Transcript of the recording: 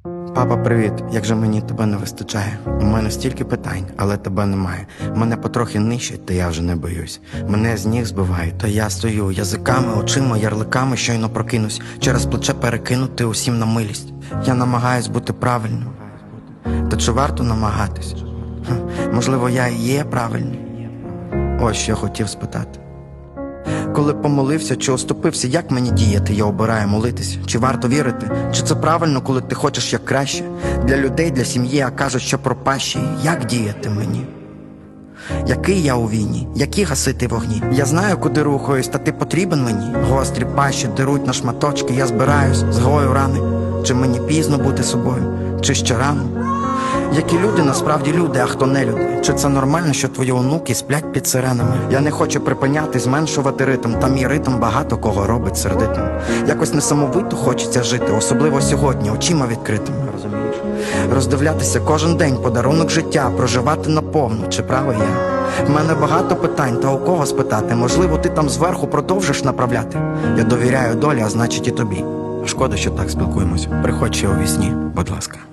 Папа, привіт, як же мені тебе не вистачає. У мене стільки питань, але тебе немає. Мене потрохи нищать, та я вже не боюсь. Мене з ніг збивають, то я стою язиками, очима, ярликами щойно прокинусь. Через плече перекинути усім на милість. Я намагаюсь бути правильним. Та чи варто намагатись? Можливо, я і є правильний? Ось що хотів спитати. Коли помолився чи оступився, як мені діяти? Я обираю молитись. Чи варто вірити? Чи це правильно, коли ти хочеш як краще? Для людей, для сім'ї, а кажуть, що пропащі. Як діяти мені? Який я у війні? Які гасити вогні? Я знаю, куди рухаюсь, та ти потрібен мені. Гострі пащі деруть на шматочки, я збираюсь, згою рани. Чи мені пізно бути собою? Чи ще рано? Які люди насправді люди, а хто не люди? Чи це нормально, що твої онуки сплять під сиренами? Я не хочу припиняти, зменшувати ритм. Та мій ритм багато кого робить сердитим. Якось несамовито хочеться жити, особливо сьогодні, очима відкритими. Розумієш? Роздивлятися кожен день, подарунок життя, проживати наповну, чи правий я? В мене багато питань, та у кого спитати? Можливо, ти там зверху продовжиш направляти? Я довіряю долі, а значить і тобі. Шкода, що так спілкуємось. Приходь ще у вісні, будь ласка.